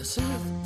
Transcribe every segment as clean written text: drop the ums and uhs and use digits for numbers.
sed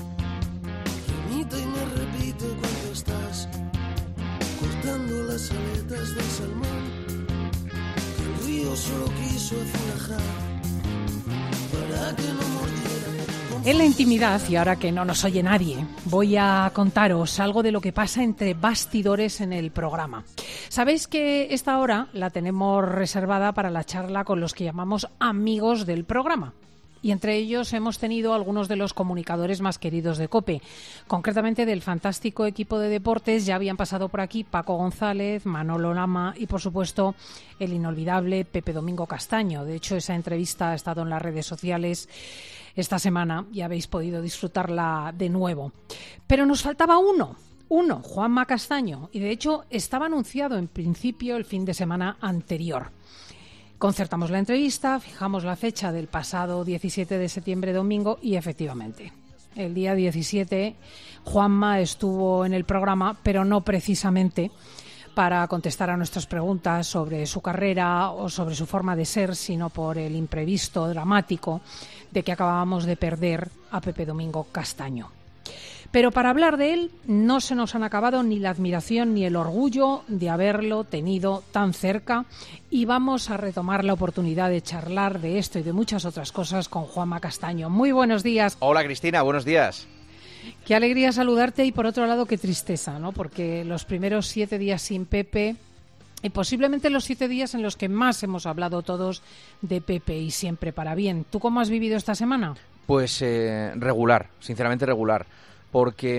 que imita y me repite cuando estás cortando las aletas del salmón que el río solo quiso azulejar para que no mordiera. En la intimidad, y ahora que no nos oye nadie, voy a contaros algo de lo que pasa entre bastidores en el programa. Sabéis que esta hora la tenemos reservada para la charla con los que llamamos amigos del programa. Y entre ellos hemos tenido algunos de los comunicadores más queridos de COPE. Concretamente del fantástico equipo de deportes ya habían pasado por aquí Paco González, Manolo Lama y, por supuesto, el inolvidable Pepe Domingo Castaño. De hecho, esa entrevista ha estado en las redes sociales esta semana y habéis podido disfrutarla de nuevo. Pero nos faltaba uno, Juanma Castaño, y de hecho estaba anunciado en principio el fin de semana anterior. Concertamos la entrevista, fijamos la fecha del pasado 17 de septiembre, domingo, y efectivamente, el día 17 Juanma estuvo en el programa, pero no precisamente para contestar a nuestras preguntas sobre su carrera o sobre su forma de ser, sino por el imprevisto dramático de que acabábamos de perder a Pepe Domingo Castaño. Pero para hablar de él no se nos han acabado ni la admiración ni el orgullo de haberlo tenido tan cerca y vamos a retomar la oportunidad de charlar de esto y de muchas otras cosas con Juanma Castaño. Muy buenos días. Hola Cristina, buenos días. Qué alegría saludarte y por otro lado qué tristeza, ¿no? Porque los primeros 7 días sin Pepe y posiblemente los 7 días en los que más hemos hablado todos de Pepe y siempre para bien. ¿Tú cómo has vivido esta semana? Pues regular, sinceramente regular. Porque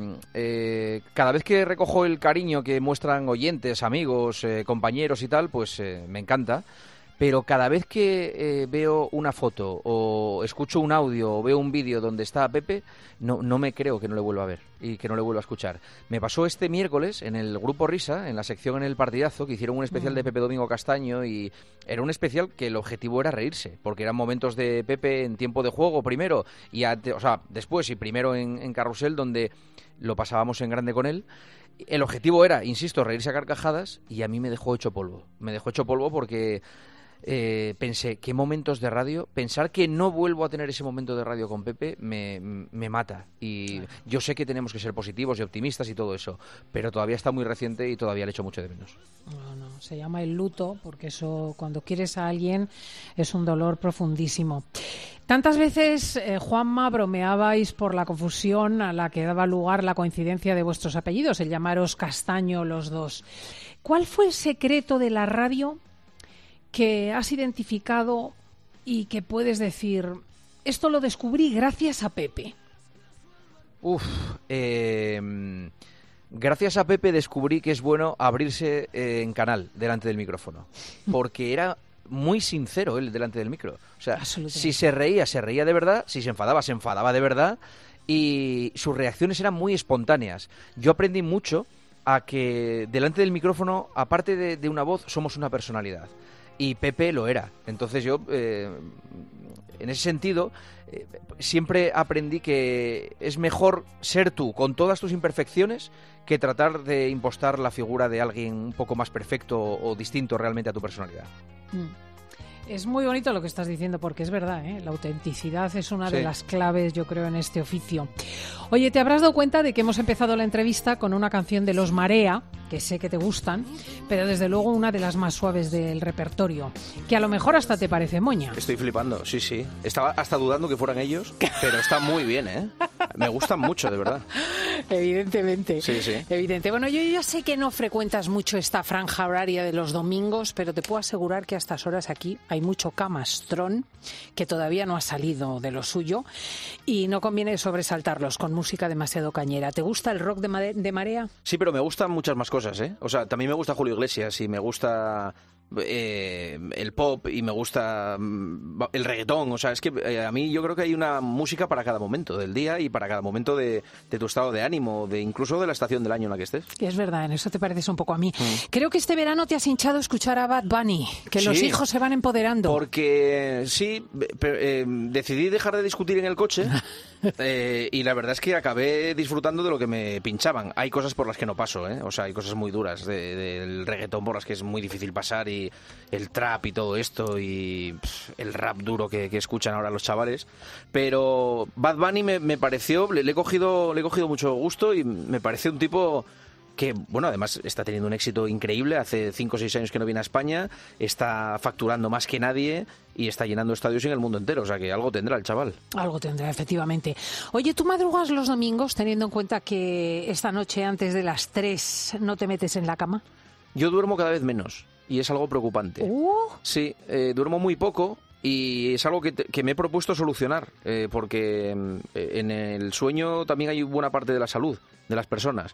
cada vez que recojo el cariño que muestran oyentes, amigos, compañeros y tal, pues me encanta. Pero cada vez que veo una foto o escucho un audio o veo un vídeo donde está Pepe, no me creo que no le vuelva a ver y que no le vuelva a escuchar. Me pasó este miércoles en el Grupo Risa, en la sección En el Partidazo, que hicieron un especial de Pepe Domingo Castaño y era un especial que el objetivo era reírse, porque eran momentos de Pepe en tiempo de juego primero, y después y primero en Carrusel, donde lo pasábamos en grande con él. El objetivo era, insisto, reírse a carcajadas y a mí me dejó hecho polvo. Me dejó hecho polvo porque pensé, qué momentos de radio, pensar que no vuelvo a tener ese momento de radio con Pepe me mata, y yo sé que tenemos que ser positivos y optimistas y todo eso, pero todavía está muy reciente y todavía le echo mucho de menos. No, se llama el luto, porque eso, cuando quieres a alguien, es un dolor profundísimo. Tantas veces, Juanma, bromeabais por la confusión a la que daba lugar la coincidencia de vuestros apellidos, el llamaros Castaño los dos. ¿Cuál fue el secreto de la radio que has identificado y que puedes decir, esto lo descubrí gracias a Pepe? Gracias a Pepe descubrí que es bueno abrirse en canal delante del micrófono, porque era muy sincero él delante del micro. O sea, si se reía de verdad, si se enfadaba de verdad, y sus reacciones eran muy espontáneas. Yo aprendí mucho a que delante del micrófono, aparte de una voz, somos una personalidad. Y Pepe lo era. Entonces yo, en ese sentido, siempre aprendí que es mejor ser tú, con todas tus imperfecciones, que tratar de impostar la figura de alguien un poco más perfecto o distinto realmente a tu personalidad. Es muy bonito lo que estás diciendo, porque es verdad, ¿eh? La autenticidad es una de las claves, yo creo, en este oficio. Oye, te habrás dado cuenta de que hemos empezado la entrevista con una canción de Los Marea, que sé que te gustan, pero desde luego una de las más suaves del repertorio, que a lo mejor hasta te parece moña. Estoy flipando, sí. Estaba hasta dudando que fueran ellos, pero está muy bien, ¿eh? Me gustan mucho, de verdad. Evidentemente. Sí. Evidente. Bueno, yo sé que no frecuentas mucho esta franja horaria de los domingos, pero te puedo asegurar que a estas horas aquí hay mucho camastrón que todavía no ha salido de lo suyo y no conviene sobresaltarlos con música demasiado cañera. ¿Te gusta el rock de Marea? Sí, pero me gustan muchas más cosas, ¿eh? O sea, también me gusta Julio Iglesias y me gusta el pop y me gusta el reggaetón. O sea, es que a mí yo creo que hay una música para cada momento del día y para cada momento de tu estado de ánimo, incluso de la estación del año en la que estés. Es verdad, en eso te pareces un poco a mí. Creo que este verano te has hinchado a escuchar a Bad Bunny, que los hijos se van empoderando. Porque sí, decidí dejar de discutir en el coche Y la verdad es que acabé disfrutando de lo que me pinchaban. Hay cosas por las que no paso, ¿eh? O sea, hay cosas muy duras del reggaetón por las que es muy difícil pasar, y el trap y todo esto, y el rap duro que escuchan ahora los chavales. Pero Bad Bunny me pareció, le he cogido mucho gusto, y me parece un tipo que, bueno, además está teniendo un éxito increíble. Hace 5 o 6 años que no viene a España, está facturando más que nadie y está llenando estadios en el mundo entero, o sea que algo tendrá el chaval. Algo tendrá, efectivamente. Oye, ¿tú madrugas los domingos, teniendo en cuenta que esta noche antes de las 3 no te metes en la cama? Yo duermo cada vez menos y es algo preocupante. Sí, duermo muy poco. Y es algo que me he propuesto solucionar, porque en el sueño también hay buena parte de la salud de las personas.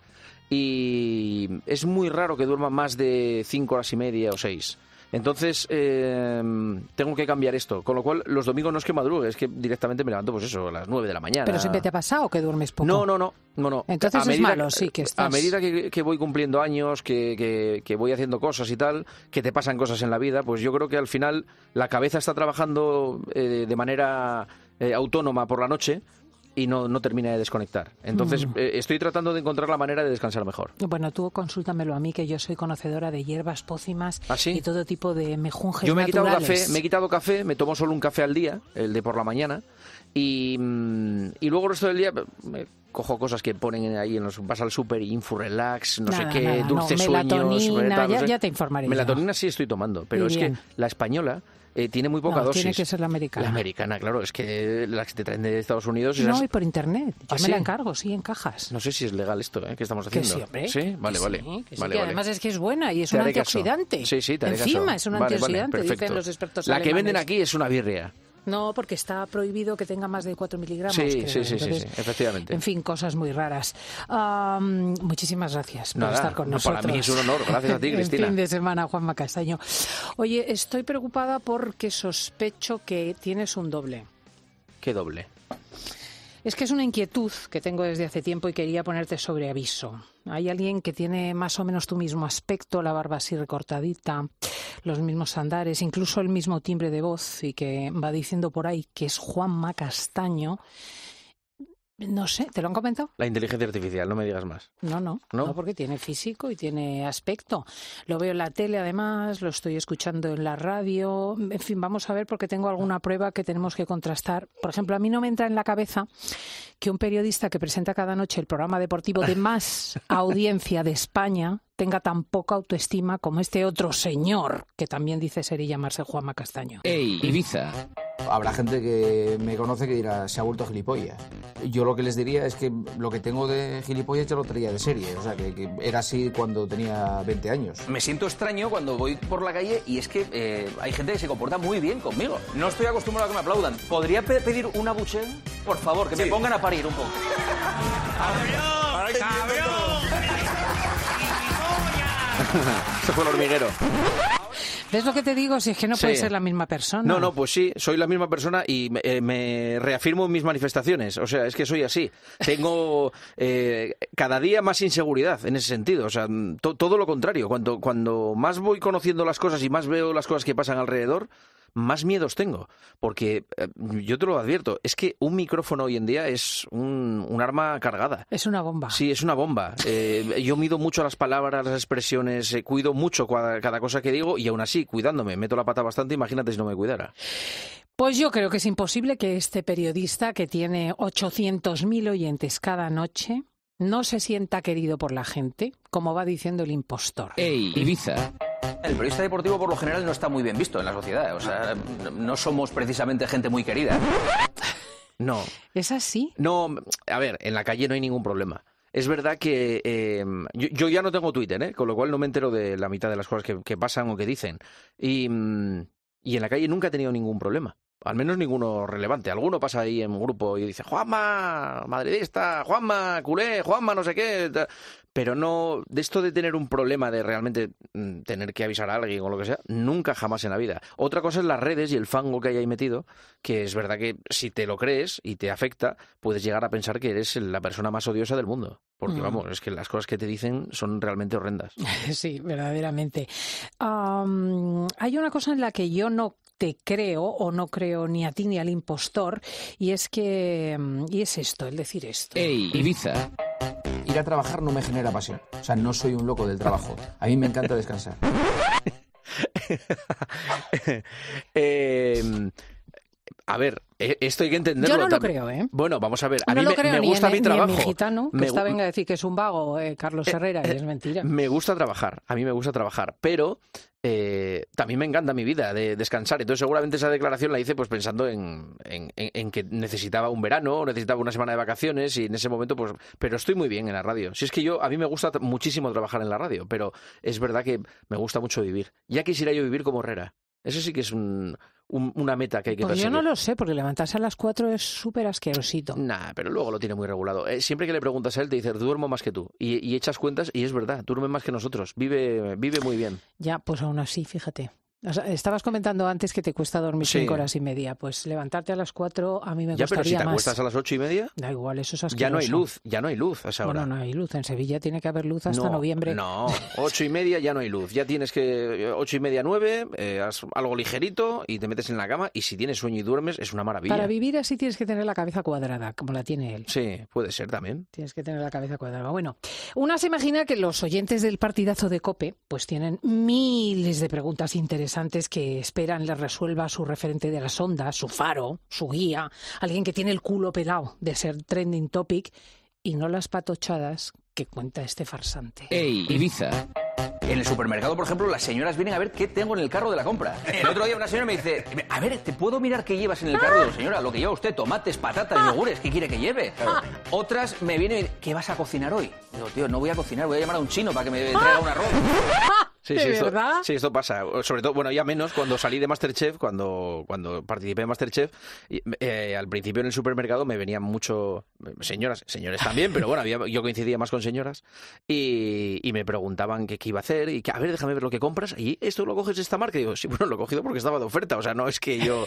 Y es muy raro que duerma más de 5 horas y media o 6. Entonces, tengo que cambiar esto. Con lo cual, los domingos no es que madrugue, es que directamente me levanto, pues eso, a las 9 de la mañana. ¿Pero siempre te ha pasado que duermes poco? No. Entonces es malo, sí, que estás... A medida que voy cumpliendo años, que voy haciendo cosas y tal, que te pasan cosas en la vida, pues yo creo que al final la cabeza está trabajando de manera autónoma por la noche, y no termina de desconectar. Entonces, estoy tratando de encontrar la manera de descansar mejor. Bueno, tú consúltamelo a mí, que yo soy conocedora de hierbas, pócimas y todo tipo de mejunjes yo me naturales. Me he quitado café, me tomo solo un café al día, el de por la mañana, y luego el resto del día me cojo cosas que ponen ahí, vas al súper, Infurelax, dulces sueños... Melatonina, ya te informaré. Melatonina sí estoy tomando, pero es que la española... tiene muy poca dosis. Tiene que ser la americana. La americana, claro, es que las que te traen de Estados Unidos... No, y por internet. Yo me la encargo, sí, en cajas. No sé si es legal esto, que estamos haciendo. Que sí, hombre. Sí, vale. Que además es que es buena y es un antioxidante. Sí, te haré caso. Encima es un antioxidante, dicen los expertos alemanes. La que venden aquí es una birria. No, porque está prohibido que tenga más de 4 miligramos. Sí, Entonces, efectivamente. En fin, cosas muy raras. Muchísimas gracias por estar con nosotros. Para mí es un honor. Gracias a ti, Cristina. Fin de semana, Juanma Castaño. Oye, estoy preocupada porque sospecho que tienes un doble. ¿Qué doble? Es que es una inquietud que tengo desde hace tiempo y quería ponerte sobre aviso. Hay alguien que tiene más o menos tu mismo aspecto, la barba así recortadita, los mismos andares, incluso el mismo timbre de voz, y que va diciendo por ahí que es Juanma Castaño. No sé, ¿te lo han comentado? La inteligencia artificial, no me digas más. No, porque tiene físico y tiene aspecto. Lo veo en la tele, además, lo estoy escuchando en la radio. En fin, vamos a ver, porque tengo alguna prueba que tenemos que contrastar. Por ejemplo, a mí no me entra en la cabeza que un periodista que presenta cada noche el programa deportivo de más audiencia de España tenga tan poca autoestima como este otro señor que también dice ser y llamarse Juanma Castaño. ¡Ey, Ibiza! Habrá gente que me conoce que dirá, se ha vuelto gilipollas. Yo lo que les diría es que lo que tengo de gilipollas ya lo traía de serie. O sea, que era así cuando tenía 20 años. Me siento extraño cuando voy por la calle y es que hay gente que se comporta muy bien conmigo. No estoy acostumbrado a que me aplaudan. ¿Podría pedir una buchera? Por favor, que me pongan a parir un poco. ¡Cabrón! ¡Cabrón! Se fue el hormiguero. ¿Ves lo que te digo? Si es que no puede ser la misma persona. No, pues sí, soy la misma persona y me reafirmo en mis manifestaciones. O sea, es que soy así. Tengo cada día más inseguridad en ese sentido. O sea, todo lo contrario. Cuando más voy conociendo las cosas y más veo las cosas que pasan alrededor, más miedos tengo. Porque yo te lo advierto, es que un micrófono hoy en día es un arma cargada. Es una bomba. Sí, es una bomba. Yo mido mucho las palabras, las expresiones, cuido mucho cada cosa que digo y aún así, cuidándome, meto la pata bastante, imagínate si no me cuidara. Pues yo creo que es imposible que este periodista, que tiene 800.000 oyentes cada noche, no se sienta querido por la gente, como va diciendo el impostor. ¡Ey, Ibiza! El periodista deportivo por lo general no está muy bien visto en la sociedad. O sea, no somos precisamente gente muy querida. No. ¿Es así? No, a ver, en la calle no hay ningún problema. Es verdad que yo ya no tengo Twitter, con lo cual no me entero de la mitad de las cosas que pasan o que dicen. Y en la calle nunca he tenido ningún problema. Al menos ninguno relevante. Alguno pasa ahí en un grupo y dice, Juanma, madridista, Juanma, culé, Juanma, no sé qué. Pero no, de esto de tener un problema de realmente tener que avisar a alguien o lo que sea, nunca jamás en la vida. Otra cosa es las redes y el fango que hay ahí metido, que es verdad que si te lo crees y te afecta, puedes llegar a pensar que eres la persona más odiosa del mundo. Porque vamos, es que las cosas que te dicen son realmente horrendas. Sí, verdaderamente. Hay una cosa en la que yo no te creo o no creo ni a ti ni al impostor, y es esto, el decir esto. ¡Ey, Ibiza! Ir a trabajar no me genera pasión. O sea, no soy un loco del trabajo. A mí me encanta descansar. A ver, esto hay que entenderlo. Yo no lo también. creo, ¿eh? Bueno, vamos a ver. A no mí lo creo me gusta mi trabajo. Ni en mi gitano, que esta venga a decir que es un vago, Carlos Herrera, y es mentira. Me gusta trabajar, a mí me gusta trabajar, pero también me encanta mi vida de descansar. Entonces seguramente esa declaración la hice pues pensando en que necesitaba un verano o necesitaba una semana de vacaciones, y en ese momento pues... Pero estoy muy bien en la radio. Si es que a mí me gusta muchísimo trabajar en la radio, pero es verdad que me gusta mucho vivir. Ya quisiera yo vivir como Herrera. Eso sí que es una meta que hay que Pues perseguir. yo no lo sé, porque levantarse a las 4 es súper asquerosito. Nah, pero luego lo tiene muy regulado. Siempre que le preguntas a él te dice, duermo más que tú. Y echas cuentas y es verdad, duerme más que nosotros. Vive muy bien. Ya, pues aún así, fíjate. O sea, estabas comentando antes que te cuesta dormir 5 horas y media. Pues levantarte a las 4 a mí me ya, gustaría más. pero si te acuestas a las 8:30... Da igual, eso es asqueroso. Ya no hay luz a esa hora. Bueno, no hay luz. En Sevilla tiene que haber luz hasta noviembre. No, 8:30 ya no hay luz. Ya tienes que 8:30, 9, haz algo ligerito y te metes en la cama, y si tienes sueño y duermes es una maravilla. Para vivir así tienes que tener la cabeza cuadrada, como la tiene él. Sí, puede ser también. Tienes que tener la cabeza cuadrada. Bueno, una se imagina que los oyentes del partidazo de COPE pues tienen miles de preguntas interesantes que esperan les resuelva su referente de las ondas, su faro, su guía, alguien que tiene el culo pelado de ser trending topic, y no las patochadas que cuenta este farsante. ¡Ey, Ibiza! En el supermercado, por ejemplo, las señoras vienen a ver qué tengo en el carro de la compra. El otro día una señora me dice, a ver, ¿te puedo mirar qué llevas en el carro? Señora, lo que lleva usted, tomates, patatas, yogures, ¿qué quiere que lleve? Otras me vienen y dicen, ¿qué vas a cocinar hoy? Digo, tío, no voy a cocinar, voy a llamar a un chino para que me traiga un arroz. Sí, ¿verdad? Esto pasa. Sobre todo, bueno, ya menos cuando salí de MasterChef, cuando participé en MasterChef, al principio en el supermercado me venían mucho señoras, señores también, pero bueno, yo coincidía más con señoras, y me preguntaban qué iba a hacer, y que, a ver, déjame ver lo que compras, y esto lo coges de esta marca, y digo, sí, bueno, lo he cogido porque estaba de oferta, o sea, no es que yo...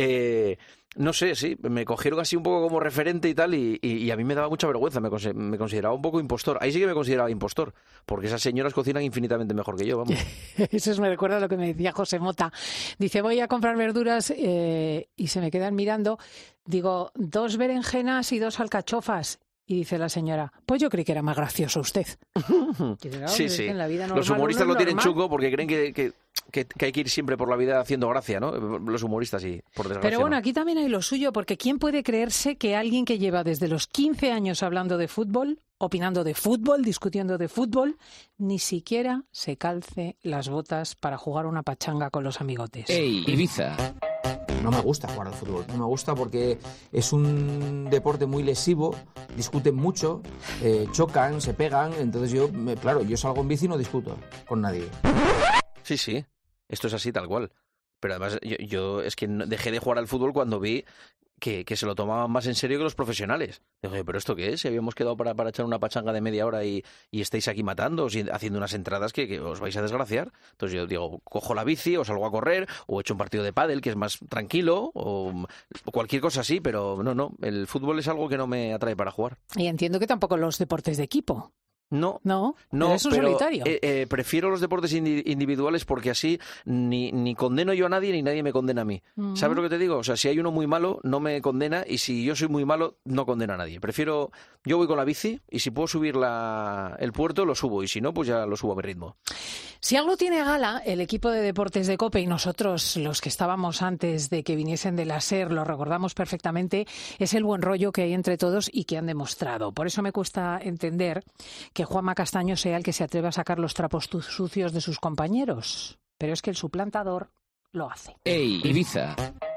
no sé, sí, me cogieron así un poco como referente y tal, y a mí me daba mucha vergüenza, me consideraba un poco impostor. Ahí sí que me consideraba impostor, porque esas señoras cocinan infinitamente mejor que yo, vamos. Eso me recuerda a lo que me decía José Mota. Dice, voy a comprar verduras y se me quedan mirando. Digo, 2 berenjenas y 2 alcachofas. Y dice la señora, pues yo creí que era más gracioso usted. Sí. En la vida normal, los humoristas lo tienen normal. chungo porque creen que hay que ir siempre por la vida haciendo gracia, ¿no? Los humoristas sí, por desgracia. Pero bueno, no. aquí también hay lo suyo, porque ¿quién puede creerse que alguien que lleva desde los 15 años hablando de fútbol, opinando de fútbol, discutiendo de fútbol, ni siquiera se calce las botas para jugar una pachanga con los amigotes? ¡Ey, Ibiza! No me gusta jugar al fútbol, no me gusta porque es un deporte muy lesivo, discuten mucho, chocan, se pegan, entonces yo salgo en bici y no discuto con nadie. Sí, esto es así tal cual. Pero además yo es que dejé de jugar al fútbol cuando vi que se lo tomaban más en serio que los profesionales. Digo, ¿pero esto qué es? Si habíamos quedado para echar una pachanga de media hora y estáis aquí matando, haciendo unas entradas que os vais a desgraciar. Entonces yo digo, cojo la bici, o salgo a correr, o echo un partido de pádel, que es más tranquilo, o cualquier cosa así, pero no, el fútbol es algo que no me atrae para jugar. Y entiendo que tampoco los deportes de equipo. No, es un solitario. Prefiero los deportes individuales porque así ni condeno yo a nadie ni nadie me condena a mí. Uh-huh. ¿Sabes lo que te digo? O sea, si hay uno muy malo, no me condena, y si yo soy muy malo, no condena a nadie. Yo voy con la bici, y si puedo subir el puerto, lo subo, y si no, pues ya lo subo a mi ritmo. Si algo tiene gala el equipo de deportes de COPE, y nosotros, los que estábamos antes de que viniesen de la SER, lo recordamos perfectamente, es el buen rollo que hay entre todos y que han demostrado. Por eso me cuesta entender que Juanma Castaño sea el que se atreva a sacar los trapos sucios de sus compañeros. Pero es que el suplantador lo hace. ¡Ey, Ibiza!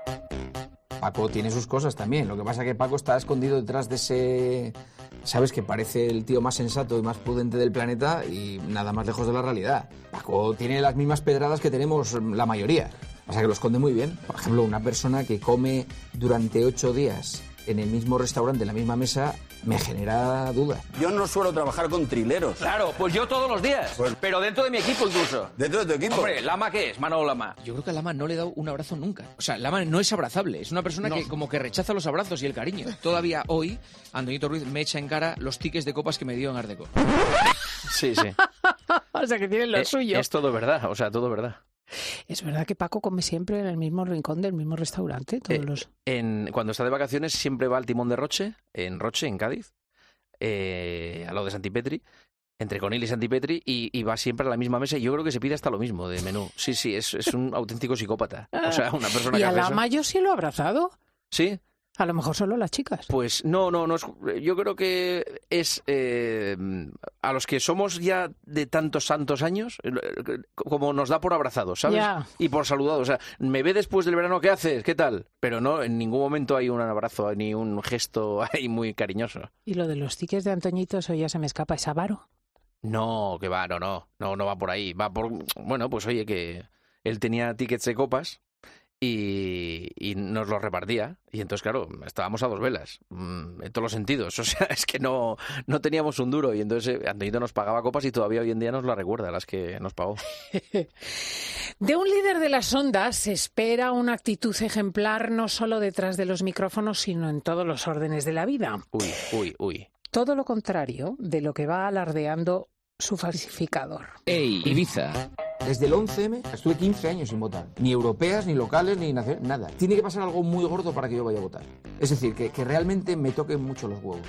Paco tiene sus cosas también, lo que pasa es que Paco está escondido detrás de ese... Sabes que parece el tío más sensato y más prudente del planeta y nada más lejos de la realidad. Paco tiene las mismas pedradas que tenemos la mayoría. O sea que lo esconde muy bien. Por ejemplo, una persona que come durante 8 días en el mismo restaurante, en la misma mesa, me genera dudas. Yo no suelo trabajar con trileros. Claro, pues yo todos los días. Pero dentro de mi equipo incluso. ¿Dentro de tu equipo? Hombre, ¿Lama qué es? Manolo Lama. Yo creo que a Lama no le he dado un abrazo nunca. O sea, Lama no es abrazable. Es una persona que como que rechaza los abrazos y el cariño. Todavía hoy, Antoñito Ruiz me echa en cara los tickets de copas que me dio en Art Deco. Sí. O sea, que tienen lo suyo. Es todo verdad, o sea, todo verdad. Es verdad que Paco come siempre en el mismo rincón del mismo restaurante. Cuando está de vacaciones siempre va al Timón de Roche, en Cádiz, a lo de Santipetri, entre Conil y Santipetri, y va siempre a la misma mesa. Y yo creo que se pide hasta lo mismo de menú. Sí, es un auténtico psicópata. O sea, una persona ¿Y que a hace eso. Lama yo sí lo he abrazado? Sí. A lo mejor solo las chicas. Pues no es, yo creo que es a los que somos ya de tantos años, como nos da por abrazados, ¿sabes? Ya. Y por saludados. O sea, me ve después del verano, ¿qué haces? ¿Qué tal? Pero no, en ningún momento hay un abrazo ni un gesto ahí muy cariñoso. ¿Y lo de los tickets de Antoñito, eso ya se me escapa? ¿Es avaro? No, que va, no va por ahí. Va por, bueno, pues oye, que él tenía tickets de copas y nos los repartía. Y entonces, claro, estábamos a dos velas, en todos los sentidos. O sea, es que no teníamos un duro. Y entonces Antoñito nos pagaba copas y todavía hoy en día nos la recuerda, las que nos pagó. De un líder de las ondas se espera una actitud ejemplar no solo detrás de los micrófonos, sino en todos los órdenes de la vida. Uy. Todo lo contrario de lo que va alardeando su falsificador. ¡Ey, Ibiza! Desde el 11M estuve 15 años sin votar. Ni europeas, ni locales, ni nacionales, nada. Tiene que pasar algo muy gordo para que yo vaya a votar. Es decir, que realmente me toquen mucho los huevos.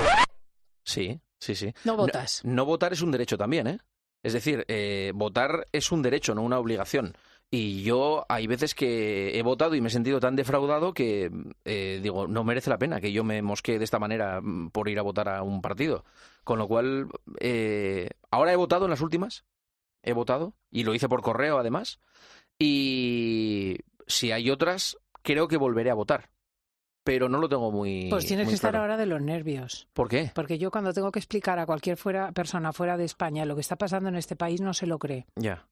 Sí. No votas. No votar es un derecho también, ¿eh? Es decir, votar es un derecho, no una obligación. Y yo hay veces que he votado y me he sentido tan defraudado que digo, no merece la pena que yo me mosquee de esta manera por ir a votar a un partido. Con lo cual, ahora he votado en las últimas. He votado y lo hice por correo además. Y si hay otras, creo que volveré a votar. Pero no lo tengo muy Pues tienes muy que estar claro. ahora de los nervios. ¿Por qué? Porque yo cuando tengo que explicar a cualquier persona fuera de España lo que está pasando en este país no se lo cree. Ya.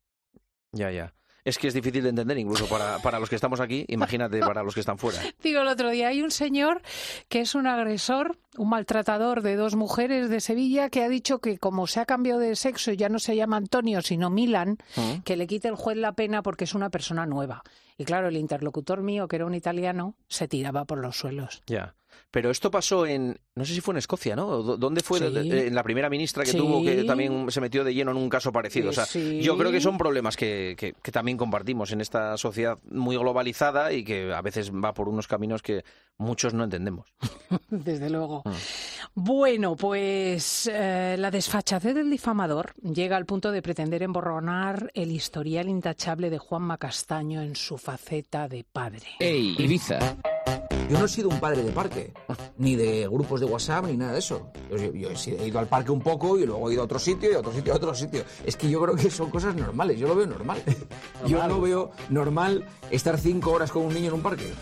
Es que es difícil de entender incluso para los que estamos aquí, imagínate para los que están fuera. Digo, el otro día hay un señor que es un agresor, un maltratador de 2 mujeres de Sevilla que ha dicho que como se ha cambiado de sexo y ya no se llama Antonio sino Milan, que le quite el juez la pena porque es una persona nueva. Y claro, el interlocutor mío, que era un italiano, se tiraba por los suelos. Ya. Pero esto pasó no sé si fue en Escocia, ¿no? ¿Dónde fue? Sí. En la primera ministra que Sí. tuvo, que también se metió de lleno en un caso parecido. O sea, Sí. yo creo que son problemas que también compartimos en esta sociedad muy globalizada y que a veces va por unos caminos que muchos no entendemos. Desde luego. Bueno, pues la desfachatez del difamador llega al punto de pretender emborronar el historial intachable de Juanma Castaño en su faceta de padre. ¡Ey, Ibiza! Yo no he sido un padre de parque, ni de grupos de WhatsApp, ni nada de eso. Yo he ido al parque un poco y luego he ido a otro sitio y a otro sitio y a otro sitio. Es que yo creo que son cosas normales, yo lo veo normal. Yo no veo normal estar 5 horas con un niño en un parque.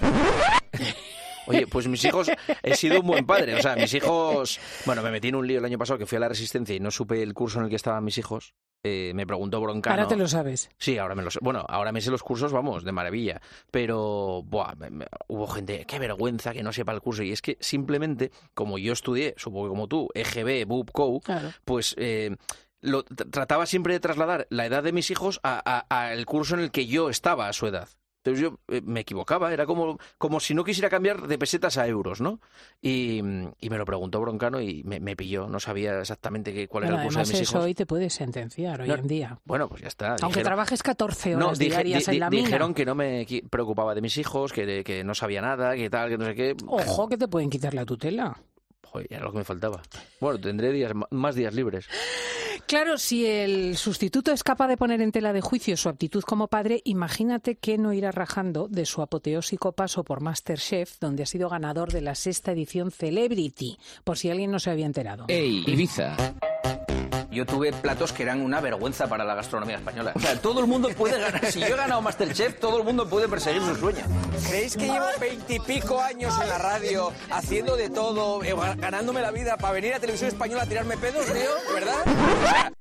Oye, pues mis hijos, he sido un buen padre. O sea, mis hijos... Bueno, me metí en un lío el año pasado que fui a la Resistencia y no supe el curso en el que estaban mis hijos. Me preguntó Broncano... Ahora te lo sabes. Sí, ahora me lo sé. Bueno, ahora me sé los cursos, vamos, de maravilla. Pero, hubo gente, qué vergüenza que no sepa el curso. Y es que simplemente, como yo estudié, supongo que como tú, EGB, BUP, COU, Claro. pues... trataba siempre de trasladar la edad de mis hijos al curso en el que yo estaba a su edad. Entonces yo me equivocaba, era como si no quisiera cambiar de pesetas a euros, ¿no? Y me lo preguntó Broncano y me pilló, no sabía exactamente cuál era el curso de Además, mis eso hijos. hoy te puedes sentenciar hoy No, en día. Bueno, pues ya está. Aunque trabajes 14 horas diarias en la mina. Dijeron que no me preocupaba de mis hijos, que no sabía nada, que tal, que no sé qué. Ojo, que te pueden quitar la tutela. Joder, era lo que me faltaba. Bueno, tendré más días libres. Claro, si el sustituto es capaz de poner en tela de juicio su aptitud como padre, imagínate que no irá rajando de su apoteósico paso por MasterChef, donde ha sido ganador de la 6ª edición Celebrity, por si alguien no se había enterado. ¡Ey, Ibiza! Yo tuve platos que eran una vergüenza para la gastronomía española. O sea, todo el mundo puede ganar. Si yo he ganado MasterChef, todo el mundo puede perseguir su sueño. ¿Creéis que llevo 20 y pico años en la radio, haciendo de todo, ganándome la vida, para venir a Televisión Española a tirarme pedos, tío? ¿Verdad?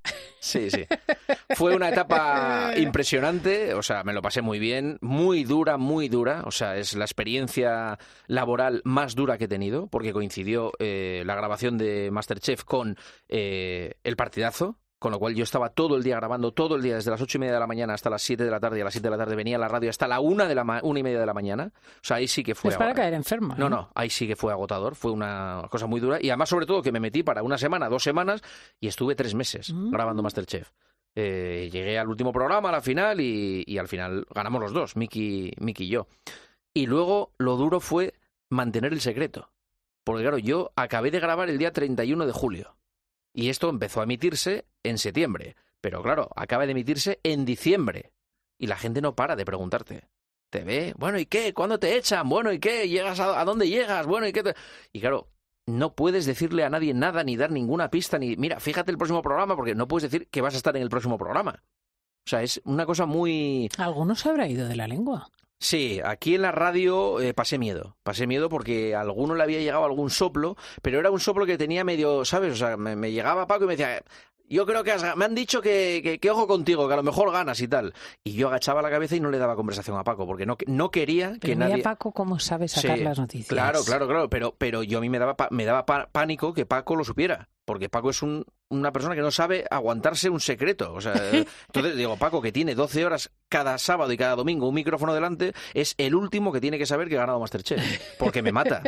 Sí, sí. Fue una etapa impresionante, o sea, me lo pasé muy bien, muy dura, o sea, es la experiencia laboral más dura que he tenido, porque coincidió la grabación de MasterChef con el partidazo, con lo cual yo estaba todo el día grabando, todo el día, desde las 8:30 de la mañana hasta las 7 de la tarde, y a las 7 de la tarde venía a la radio hasta la 1:30 de la mañana. O sea, ahí sí que fue... Es para caer enferma. No, ahí sí que fue agotador, fue una cosa muy dura. Y además, sobre todo, que me metí para una semana, 2 semanas, y estuve 3 meses grabando MasterChef. Llegué al último programa, a la final, y al final ganamos los dos, Miki y yo. Y luego lo duro fue mantener el secreto. Porque claro, yo acabé de grabar el día 31 de julio. Y esto empezó a emitirse en septiembre. Pero claro, acaba de emitirse en diciembre. Y la gente no para de preguntarte. Te ve, bueno, ¿y qué? ¿Cuándo te echan? Bueno, ¿y qué? ¿Llegas a dónde llegas? Bueno, ¿y qué? Y claro, no puedes decirle a nadie nada, ni dar ninguna pista, ni mira, fíjate el próximo programa, porque no puedes decir que vas a estar en el próximo programa. O sea, es una cosa muy... ¿Alguno se habrá ido de la lengua? Sí, aquí en la radio pasé miedo porque a alguno le había llegado algún soplo, pero era un soplo que tenía medio, ¿sabes? O sea, me llegaba Paco y me decía, yo creo que me han dicho que ojo contigo, que a lo mejor ganas y tal. Y yo agachaba la cabeza y no le daba conversación a Paco, porque no quería que pero nadie... mira Paco cómo sabe sacar las noticias. Claro, pero yo a mí me daba pánico que Paco lo supiera. Porque Paco es una persona que no sabe aguantarse un secreto. O sea, entonces digo, Paco, que tiene 12 horas cada sábado y cada domingo un micrófono delante, es el último que tiene que saber que ha ganado MasterChef. Porque me mata.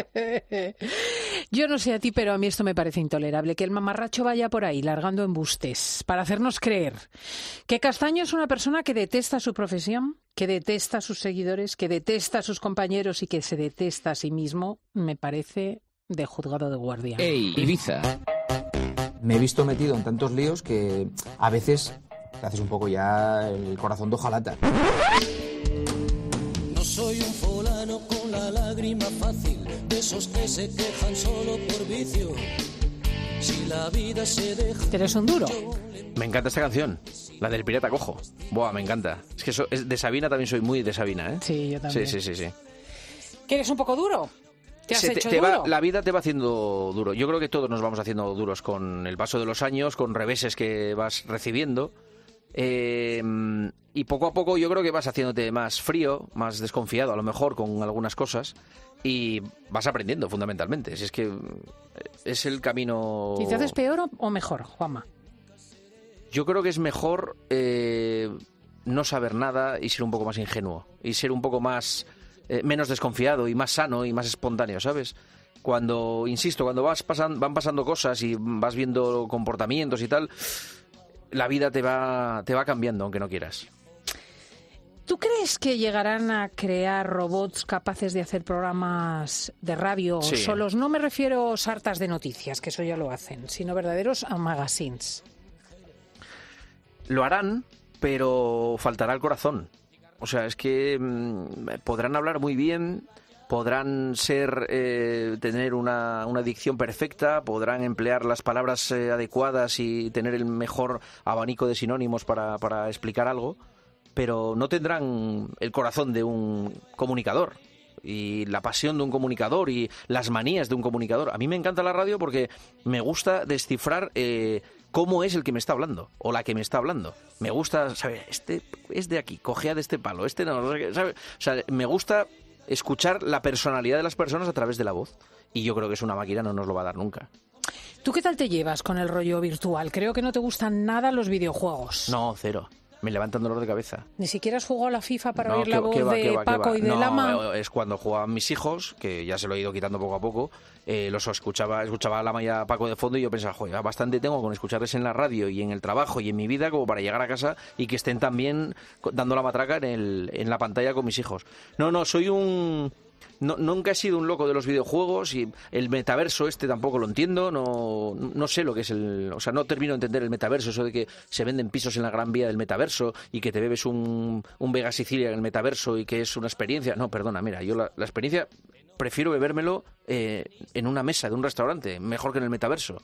Yo no sé a ti, pero a mí esto me parece intolerable. Que el mamarracho vaya por ahí largando embustes para hacernos creer que Castaño es una persona que detesta su profesión, que detesta a sus seguidores, que detesta a sus compañeros y que se detesta a sí mismo, me parece de juzgado de guardia. ¡Ey, Ibiza! Me he visto metido en tantos líos que a veces te haces un poco ya el corazón de hojalata. No soy un fulano con la lágrima fácil, de esos que se quejan solo por vicio. Si la vida se deja... ¿Eres un duro? Me encanta esta canción, la del Pirata Cojo. Buah, me encanta. Es que de Sabina también soy muy de Sabina, ¿eh? Sí, yo también. Sí. ¿Que eres un poco duro? ¿Te has hecho duro? La vida te va haciendo duro. Yo creo que todos nos vamos haciendo duros con el paso de los años, con reveses que vas recibiendo. Y poco a poco yo creo que vas haciéndote más frío, más desconfiado a lo mejor con algunas cosas. Y vas aprendiendo fundamentalmente. Si es que es el camino... ¿Y te haces peor o mejor, Juanma? Yo creo que es mejor no saber nada y ser un poco más ingenuo. Y ser un poco más... menos desconfiado y más sano y más espontáneo, ¿sabes? Cuando van pasando cosas y vas viendo comportamientos y tal, la vida te va cambiando, aunque no quieras. ¿Tú crees que llegarán a crear robots capaces de hacer programas de radio solos? No me refiero a sartas de noticias, que eso ya lo hacen, sino verdaderos magazines. Lo harán, pero faltará el corazón. O sea, es que podrán hablar muy bien, podrán tener una dicción perfecta, podrán emplear las palabras adecuadas y tener el mejor abanico de sinónimos para explicar algo, pero no tendrán el corazón de un comunicador y la pasión de un comunicador y las manías de un comunicador. A mí me encanta la radio porque me gusta descifrar cómo es el que me está hablando o la que me está hablando. Me gusta saber, este es de aquí, cojea de este palo, este no, ¿sabe? O sea, me gusta escuchar la personalidad de las personas a través de la voz. Y yo creo que es una máquina, no nos lo va a dar nunca. ¿Tú qué tal te llevas con el rollo virtual? Creo que no te gustan nada los videojuegos. No, cero. Me levantan dolor de cabeza. ¿Ni siquiera has jugado a la FIFA para oír la voz de Paco y de Lama? No, es cuando jugaban mis hijos, que ya se lo he ido quitando poco a poco, los escuchaba a Lama y a Paco de fondo y yo pensaba, joder, bastante tengo con escucharles en la radio y en el trabajo y en mi vida como para llegar a casa y que estén también dando la matraca en la pantalla con mis hijos. No, soy un... No, nunca he sido un loco de los videojuegos y el metaverso tampoco lo entiendo, no sé lo que es o sea, no termino de entender el metaverso, eso de que se venden pisos en la Gran Vía del metaverso y que te bebes un Vega Sicilia en el metaverso y que es una experiencia. No, perdona, mira, yo la experiencia prefiero bebérmelo en una mesa de un restaurante, mejor que en el metaverso.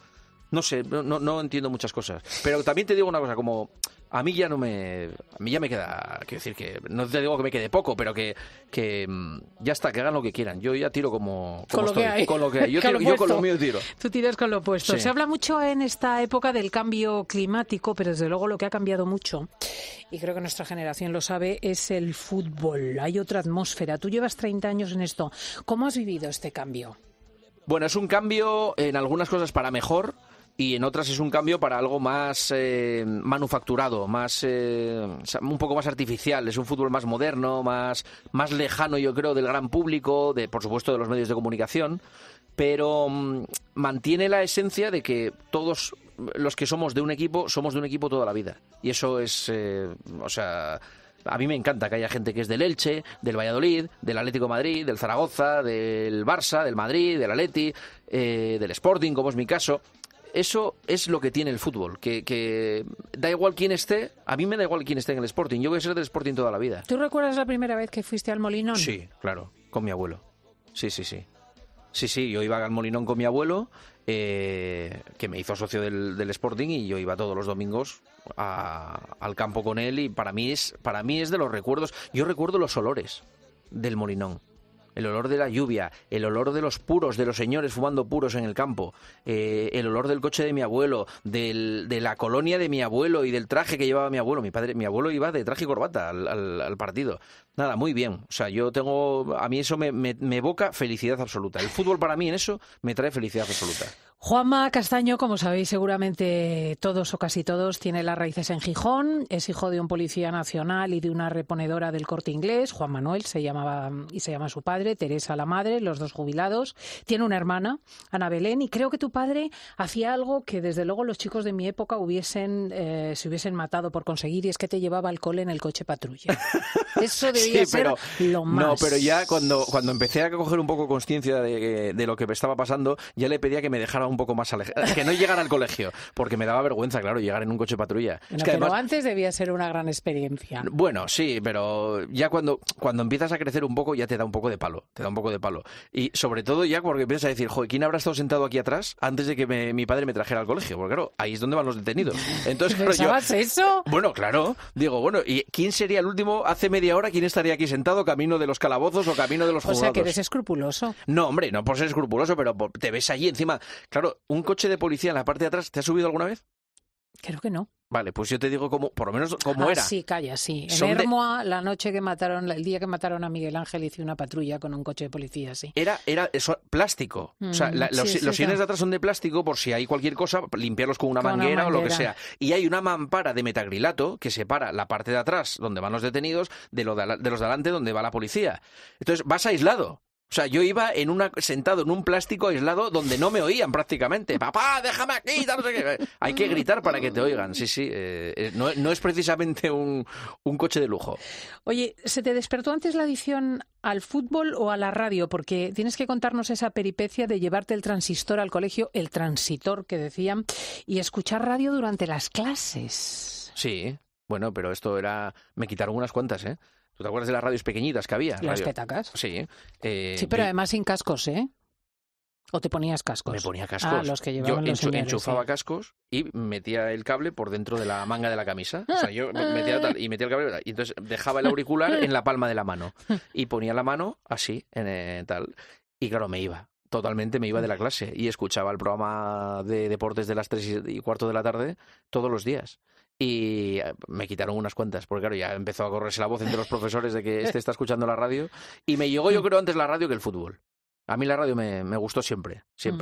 No sé, no entiendo muchas cosas. Pero también te digo una cosa, como a mí ya me queda, quiero decir que no te digo que me quede poco, pero que ya está, que hagan lo que quieran. Yo ya tiro como con lo estoy, que hay. Con lo que hay. Yo con lo mío tiro. Tú tiras con lo opuesto. Sí. Se habla mucho en esta época del cambio climático, pero desde luego lo que ha cambiado mucho, y creo que nuestra generación lo sabe, es el fútbol. Hay otra atmósfera. Tú llevas 30 años en esto. ¿Cómo has vivido este cambio? Bueno, es un cambio en algunas cosas para mejor y en otras es un cambio para algo más manufacturado, más un poco más artificial. Es un fútbol más moderno, más lejano, yo creo, del gran público, por supuesto de los medios de comunicación, pero mantiene la esencia de que todos los que somos de un equipo toda la vida. Y eso es, a mí me encanta que haya gente que es del Elche, del Valladolid, del Atlético de Madrid, del Zaragoza, del Barça, del Madrid, del Atleti, del Sporting, como es mi caso. Eso es lo que tiene el fútbol, que da igual quién esté, a mí me da igual quién esté en el Sporting, yo voy a ser del Sporting toda la vida. ¿Tú recuerdas la primera vez que fuiste al Molinón? Sí, claro, con mi abuelo. Sí. Sí, yo iba al Molinón con mi abuelo, que me hizo socio del Sporting, y yo iba todos los domingos al campo con él, y para mí es de los recuerdos. Yo recuerdo los olores del Molinón. El olor de la lluvia, el olor de los puros, de los señores fumando puros en el campo, el olor del coche de mi abuelo, de la colonia de mi abuelo y del traje que llevaba mi abuelo. Mi abuelo iba de traje y corbata al partido. Nada, muy bien. O sea, a mí eso me evoca felicidad absoluta. El fútbol para mí en eso me trae felicidad absoluta. Juanma Castaño, como sabéis seguramente todos o casi todos, tiene las raíces en Gijón, es hijo de un policía nacional y de una reponedora del Corte Inglés. Juan Manuel se llama su padre, Teresa la madre, los dos jubilados. Tiene una hermana, Ana Belén, y creo que tu padre hacía algo que desde luego los chicos de mi época se hubiesen matado por conseguir, y es que te llevaba al cole en el coche patrulla. Eso debía ser lo más. No, pero ya cuando empecé a coger un poco conciencia de lo que me estaba pasando, ya le pedía que me dejara un poco más alejado, que no llegara al colegio, porque me daba vergüenza, claro, llegar en un coche patrulla. Bueno, pero además, antes debía ser una gran experiencia. Bueno, sí, pero ya cuando empiezas a crecer un poco, ya te da un poco de palo, Y sobre todo ya porque empiezas a decir, joder, ¿quién habrá estado sentado aquí atrás antes de que mi padre me trajera al colegio? Porque claro, ahí es donde van los detenidos. Entonces, ¿pensabas eso? Bueno, claro, digo, ¿y quién sería el último hace media hora? ¿Quién estaría aquí sentado camino de los calabozos o camino de los juzgados? O sea, que eres escrupuloso. No, hombre, no por ser escrupuloso, pero te ves allí encima. Claro, un coche de policía en la parte de atrás, ¿te has subido alguna vez? Creo que no. Vale, pues yo te digo por lo menos cómo era. Sí, calla, sí. En Hermoa, el día que mataron a Miguel Ángel, hice una patrulla con un coche de policía, sí. Era eso, plástico. O sea, los sienes de atrás son de plástico por si hay cualquier cosa, limpiarlos con una manguera o lo que sea. Y hay una mampara de metacrilato que separa la parte de atrás, donde van los detenidos, de los de adelante, donde va la policía. Entonces, vas aislado. O sea, yo iba sentado en un plástico aislado donde no me oían prácticamente. ¡Papá, déjame aquí! No sé qué. Hay que gritar para que te oigan. Sí. No es precisamente un coche de lujo. Oye, ¿se te despertó antes la adicción al fútbol o a la radio? Porque tienes que contarnos esa peripecia de llevarte el transistor al colegio, el transitor que decían, y escuchar radio durante las clases. Sí, bueno, pero esto me quitaron unas cuantas, ¿eh? ¿Tú te acuerdas de las radios pequeñitas que había? Las petacas. Sí. Sí, pero además sin cascos, ¿eh? ¿O te ponías cascos? Me ponía cascos. Los que llevaban los señores, enchufaba cascos y metía el cable por dentro de la manga de la camisa. O sea, yo metía el cable y entonces dejaba el auricular en la palma de la mano y ponía la mano así, tal. Y claro, me iba de la clase y escuchaba el programa de deportes de las 3:15 de la tarde todos los días. Y me quitaron unas cuantas, porque claro, ya empezó a correrse la voz entre los profesores de que está escuchando la radio. Y me llegó, yo creo, antes la radio que el fútbol. A mí la radio me gustó siempre.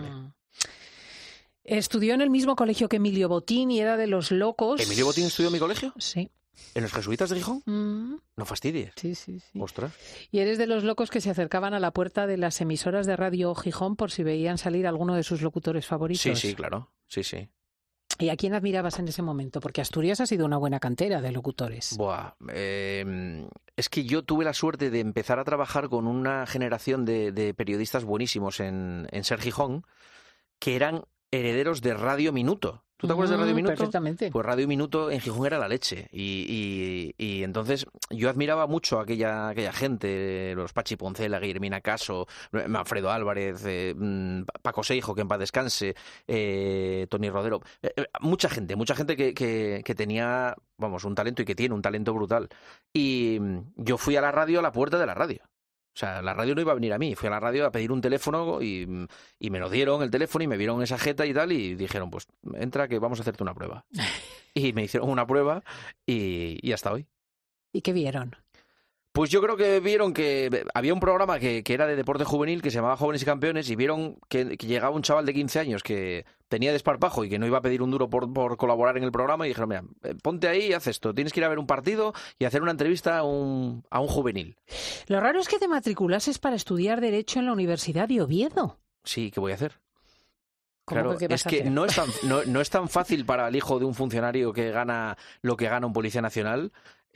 Estudió en el mismo colegio que Emilio Botín y era de los locos. ¿Emilio Botín estudió en mi colegio? Sí. ¿En los jesuitas de Gijón? No fastidies. Sí. Ostras. Y eres de los locos que se acercaban a la puerta de las emisoras de Radio Gijón por si veían salir alguno de sus locutores favoritos. Sí, claro. Sí. ¿Y a quién admirabas en ese momento? Porque Asturias ha sido una buena cantera de locutores. Es que yo tuve la suerte de empezar a trabajar con una generación de periodistas buenísimos en Ser Gijón, que eran herederos de Radio Minuto. ¿Tú te acuerdas de Radio Minuto? Perfectamente. Pues Radio Minuto en Gijón era la leche. Y entonces yo admiraba mucho a aquella gente, los Pachi Poncela, Guillermina Caso, Manfredo Álvarez, Paco Seijo, que en paz descanse, Tony Rodero. Mucha gente que tenía, vamos, un talento y que tiene un talento brutal. Y yo fui a la radio, a la puerta de la radio. O sea, la radio no iba a venir a mí, fui a la radio a pedir un teléfono y me lo dieron el teléfono y me vieron esa jeta y tal y dijeron, pues entra que vamos a hacerte una prueba. Y me hicieron una prueba y hasta hoy. ¿Y qué vieron? Pues yo creo que vieron que había un programa que era de deporte juvenil que se llamaba Jóvenes y Campeones y vieron que llegaba un chaval de 15 años que tenía desparpajo y que no iba a pedir un duro por colaborar en el programa y dijeron, mira, ponte ahí y haz esto, tienes que ir a ver un partido y hacer una entrevista a un juvenil. Lo raro es que te matriculases para estudiar Derecho en la Universidad de Oviedo. Sí, ¿qué voy a hacer? ¿Cómo Claro, que es que no es tan fácil para el hijo de un funcionario que gana lo que gana un policía nacional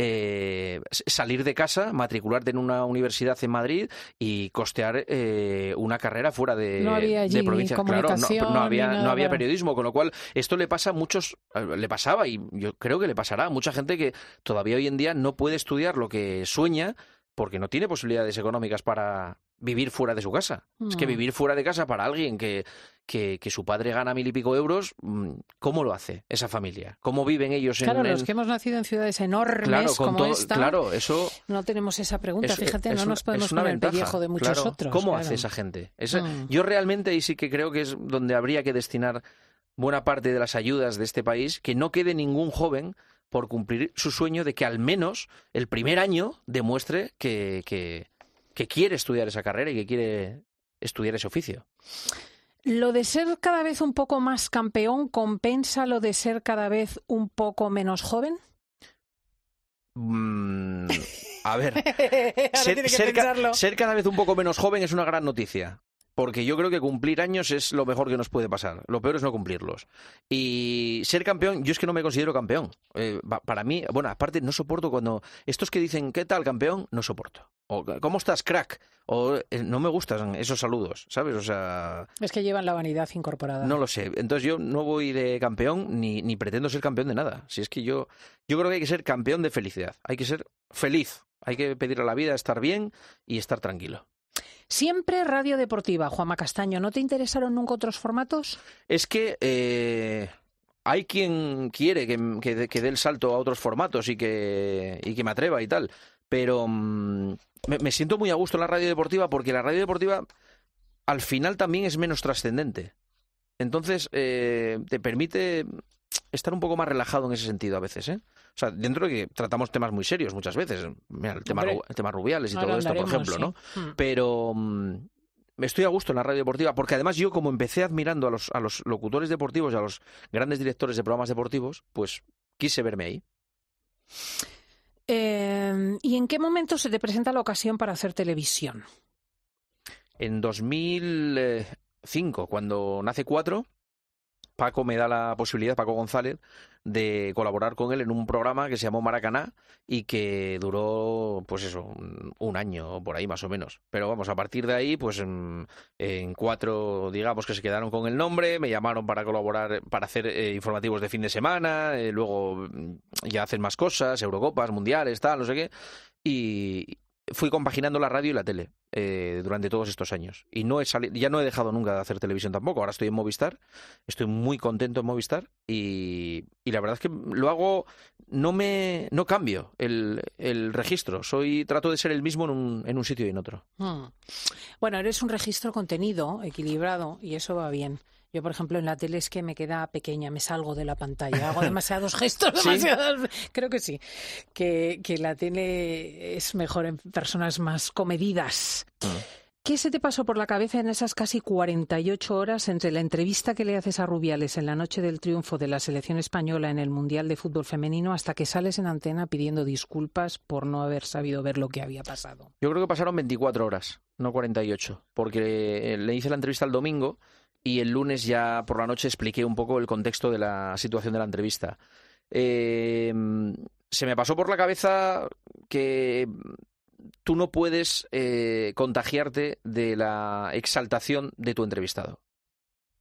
salir de casa, matricularte en una universidad en Madrid y costear una carrera fuera de, no había allí de provincia. comunicación, Claro, no había para... periodismo, con lo cual esto le pasa a muchos, le pasaba y yo creo que le pasará a mucha gente que todavía hoy en día no puede estudiar lo que sueña porque no tiene posibilidades económicas para vivir fuera de su casa. Es que vivir fuera de casa para alguien que su padre gana 1.000 y pico euros, ¿cómo lo hace esa familia? ¿Cómo viven ellos? Claro, los que hemos nacido en ciudades enormes claro, como esta, claro, eso no tenemos esa pregunta. Fíjate, no nos podemos poner el pellejo de muchos claro. otros. ¿Cómo claro. hace esa gente? Yo realmente ahí sí que creo que es donde habría que destinar buena parte de las ayudas de este país, que no quede ningún joven por cumplir su sueño de que al menos el primer año demuestre que quiere estudiar esa carrera y que quiere estudiar ese oficio. ¿Lo de ser cada vez un poco más campeón compensa lo de ser cada vez un poco menos joven? A ver, ser cada vez un poco menos joven es una gran noticia. Porque yo creo que cumplir años es lo mejor que nos puede pasar. Lo peor es no cumplirlos. Y ser campeón, yo es que no me considero campeón. Para mí, bueno, aparte no soporto cuando... Estos que dicen, ¿qué tal, campeón? No soporto. O, ¿cómo estás, crack? O no me gustan esos saludos, ¿sabes? O sea... Es que llevan la vanidad incorporada. No lo sé. Entonces yo no voy de campeón ni pretendo ser campeón de nada. Si es que yo creo que hay que ser campeón de felicidad. Hay que ser feliz. Hay que pedir a la vida estar bien y estar tranquilo. Siempre radio deportiva, Juanma Castaño. ¿No te interesaron nunca otros formatos? Es que hay quien quiere que dé el salto a otros formatos y que me atreva y tal. Pero me siento muy a gusto en la radio deportiva porque la radio deportiva al final también es menos trascendente. Entonces te permite estar un poco más relajado en ese sentido a veces, ¿eh? O sea, dentro de que tratamos temas muy serios muchas veces. Mira, el tema Rubiales y todo esto, por ejemplo, sí. ¿no? Pero estoy a gusto en la radio deportiva porque además yo, como empecé admirando a los locutores deportivos y a los grandes directores de programas deportivos, pues quise verme ahí. ¿Y en qué momento se te presenta la ocasión para hacer televisión? En 2005, cuando nace 4, Paco me da la posibilidad, Paco González, de colaborar con él en un programa que se llamó Maracaná y que duró, pues eso, un año por ahí más o menos. Pero vamos, a partir de ahí, pues en 4, digamos que se quedaron con el nombre, me llamaron para colaborar, para hacer informativos de fin de semana, luego ya hacen más cosas, Eurocopas, Mundiales, tal, no sé qué, y fui compaginando la radio y la tele durante todos estos años. Y ya no he dejado nunca de hacer televisión tampoco. Ahora estoy en Movistar, estoy muy contento en Movistar y la verdad es que lo hago, no cambio el registro. Trato de ser el mismo en un sitio y en otro. Bueno, eres un registro contenido, equilibrado, y eso va bien. Yo, por ejemplo, en la tele es que me queda pequeña, me salgo de la pantalla, hago demasiados gestos, creo que sí, que la tele es mejor en personas más comedidas. ¿Qué se te pasó por la cabeza en esas casi 48 horas entre la entrevista que le haces a Rubiales en la noche del triunfo de la selección española en el Mundial de Fútbol Femenino hasta que sales en antena pidiendo disculpas por no haber sabido ver lo que había pasado? Yo creo que pasaron 24 horas, no 48, porque le hice la entrevista el domingo y el lunes ya por la noche expliqué un poco el contexto de la situación de la entrevista. Se me pasó por la cabeza que tú no puedes contagiarte de la exaltación de tu entrevistado.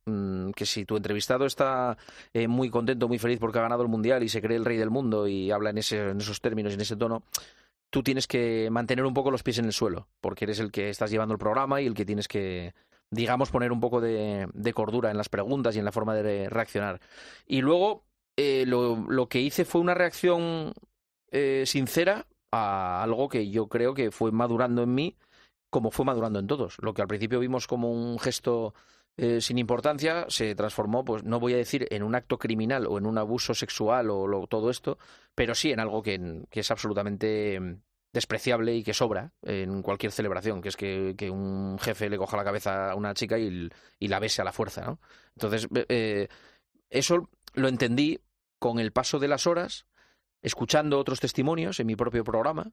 que si tu entrevistado está muy contento, muy feliz porque ha ganado el Mundial y se cree el rey del mundo y habla en esos términos y en ese tono, tú tienes que mantener un poco los pies en el suelo, porque eres el que estás llevando el programa y el que tienes que, digamos, poner un poco de cordura en las preguntas y en la forma de reaccionar. Y luego lo que hice fue una reacción sincera a algo que yo creo que fue madurando en mí, como fue madurando en todos. Lo que al principio vimos como un gesto sin importancia se transformó, pues no voy a decir en un acto criminal o en un abuso sexual o todo esto, pero sí en algo que es absolutamente despreciable y que sobra en cualquier celebración, que es que un jefe le coja la cabeza a una chica y la bese a la fuerza, ¿no? Entonces, eso lo entendí con el paso de las horas, escuchando otros testimonios en mi propio programa,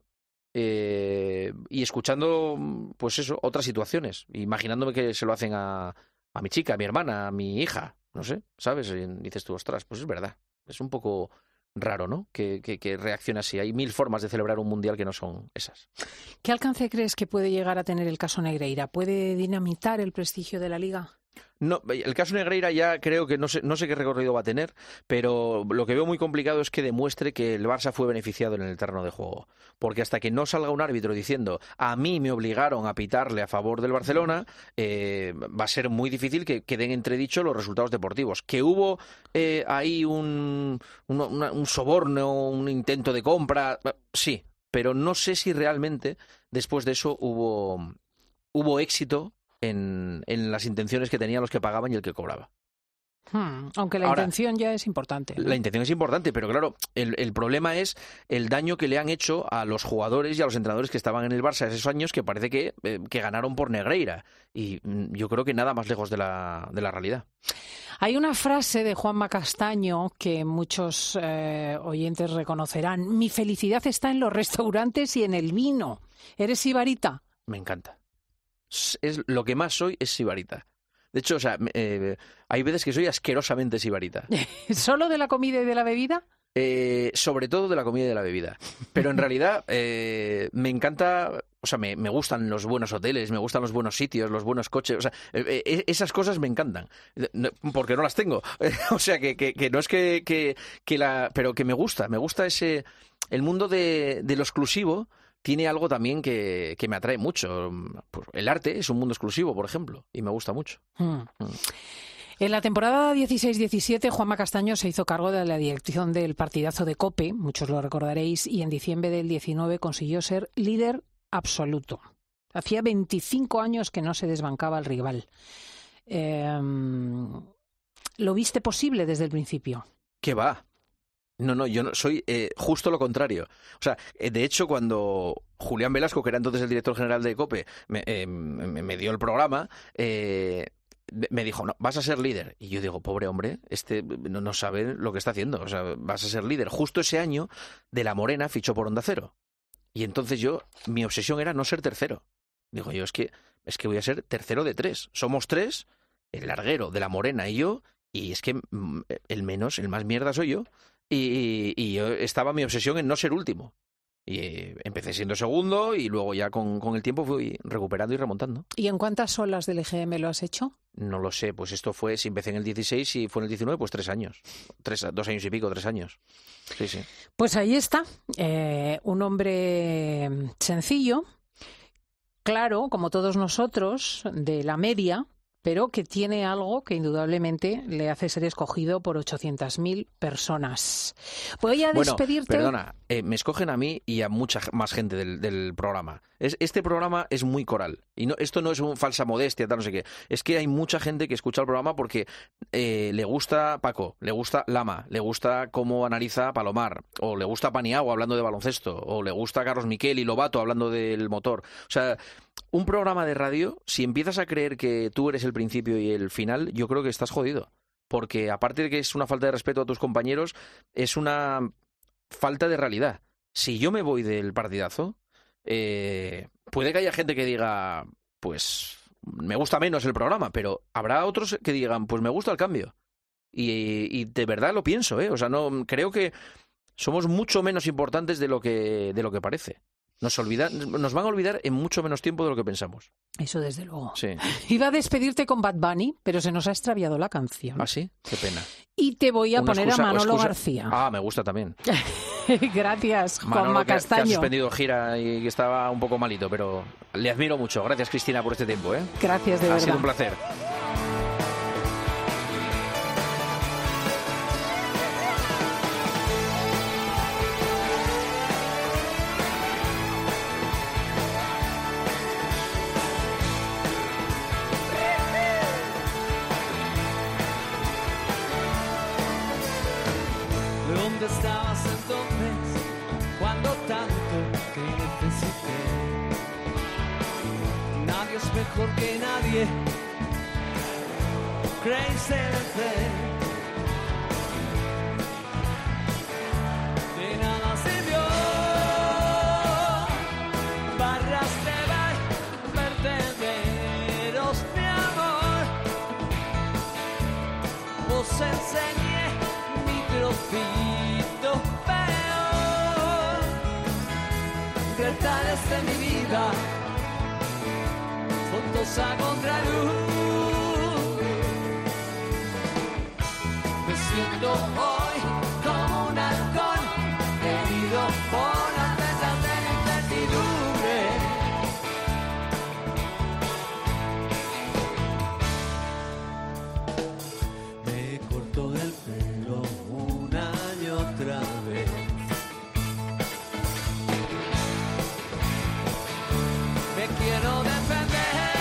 y escuchando, pues eso, otras situaciones, imaginándome que se lo hacen a mi chica, a mi hermana, a mi hija, no sé, ¿sabes? Y dices tú, ostras, pues es verdad, es un poco raro, ¿no? Que reaccione así. Hay 1000 formas de celebrar un mundial que no son esas. ¿Qué alcance crees que puede llegar a tener el caso Negreira? ¿Puede dinamitar el prestigio de la Liga? No, el caso Negreira ya creo que no sé qué recorrido va a tener, pero lo que veo muy complicado es que demuestre que el Barça fue beneficiado en el terreno de juego. Porque hasta que no salga un árbitro diciendo a mí me obligaron a pitarle a favor del Barcelona, va a ser muy difícil que queden entredicho los resultados deportivos. Que hubo ahí un soborno, un intento de compra, sí, pero no sé si realmente después de eso hubo éxito en las intenciones que tenían los que pagaban y el que cobraba. Aunque la intención ya es importante, ¿no? La intención es importante, pero claro, el problema es el daño que le han hecho a los jugadores y a los entrenadores que estaban en el Barça esos años, que parece que ganaron por Negreira. Y yo creo que nada más lejos de la realidad. Hay una frase de Juanma Castaño que muchos oyentes reconocerán. Mi felicidad está en los restaurantes y en el vino. ¿Eres sibarita? Me encanta. Es lo que más soy es sibarita. De hecho, o sea, hay veces que soy asquerosamente sibarita. ¿Solo de la comida y de la bebida? Sobre todo de la comida y de la bebida. Pero en realidad me encanta, o sea, me gustan los buenos hoteles, me gustan los buenos sitios, los buenos coches, o sea, esas cosas me encantan, porque no las tengo. O sea, que no es pero que me gusta el mundo de lo exclusivo. Tiene algo también que me atrae mucho. El arte es un mundo exclusivo, por ejemplo, y me gusta mucho. En la temporada 16-17, Juanma Castaño se hizo cargo de la dirección del partidazo de COPE, muchos lo recordaréis, y en diciembre del 19 consiguió ser líder absoluto. Hacía 25 años que no se desbancaba al rival. ¿Lo viste posible desde el principio? ¿Qué va? No, yo no soy justo lo contrario. O sea, de hecho, cuando Julián Velasco, que era entonces el director general de COPE, me dio el programa, me dijo, no, vas a ser líder. Y yo digo, pobre hombre, no sabe lo que está haciendo. O sea, vas a ser líder. Justo ese año, De la Morena fichó por Onda Cero. Y entonces mi obsesión era no ser tercero. Digo yo, es que voy a ser tercero de 3. Somos 3, el larguero, De la Morena y yo, y es que el más mierda soy yo. Y yo estaba mi obsesión en no ser último. Y empecé siendo segundo y luego ya con el tiempo fui recuperando y remontando. ¿Y en cuántas olas del EGM lo has hecho? No lo sé, pues esto fue, si empecé en el 16 y fue en el 19, pues 3 años. 2 años y pico, 3 años. Sí. Pues ahí está, un hombre sencillo, claro, como todos nosotros, de la media, pero que tiene algo que indudablemente le hace ser escogido por 800.000 personas. Voy a despedirte... Perdona, me escogen a mí y a mucha más gente del programa. Este programa es muy coral. Y esto no es una falsa modestia, tal, no sé qué. Es que hay mucha gente que escucha el programa porque le gusta Paco, le gusta Lama, le gusta cómo analiza Palomar, o le gusta Paniagua hablando de baloncesto, o le gusta Carlos Miquel y Lobato hablando del motor. O sea, un programa de radio, si empiezas a creer que tú eres el principio y el final, yo creo que estás jodido. Porque aparte de que es una falta de respeto a tus compañeros, es una falta de realidad. Si yo me voy del partidazo, puede que haya gente que diga, pues me gusta menos el programa, pero habrá otros que digan, pues me gusta el cambio. Y de verdad lo pienso, ¿eh? O sea, no creo que somos mucho menos importantes de lo que parece. Nos van a olvidar en mucho menos tiempo de lo que pensamos. Eso desde luego. Sí. Iba a despedirte con Bad Bunny, pero se nos ha extraviado la canción. ¿Ah, sí? Qué pena. Y te voy a poner a Manolo excusa. García. Ah, me gusta también. Gracias, Juanma Manolo, que ha Castaño. suspendido gira y que estaba un poco malito, pero le admiro mucho. Gracias, Cristina, por este tiempo. Gracias, de verdad. Ha sido un placer. ¿Dónde estabas entonces cuando tanto te necesité? Nadie es mejor que nadie. Crazy de nada sirvió. Barras de vertederos de amor. Os enseñé mi trocito peor. Retales de mi vida, fotos a contraluz. Me siento hoy como un halcón, herido por las vetas de la incertidumbre. Me cortó el pelo una y otra vez. Me quiero defender.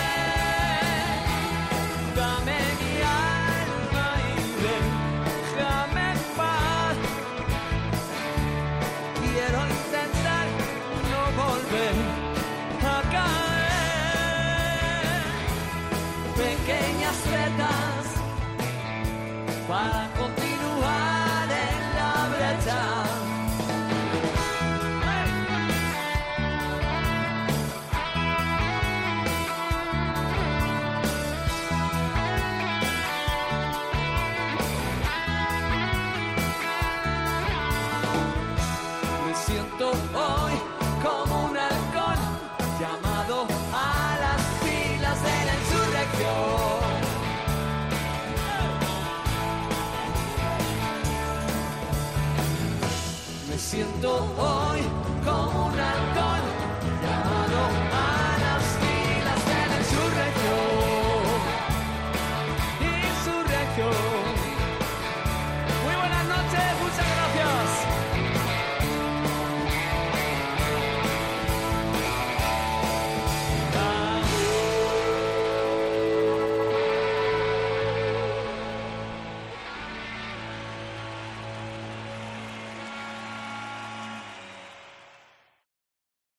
Dame mi alma y déjame en paz. Quiero intentar no volver a caer. Pequeñas vetas para continuar en la brecha. Me siento hoy como un halcón llamado a las filas de la insurrección. Me siento hoy como un halcón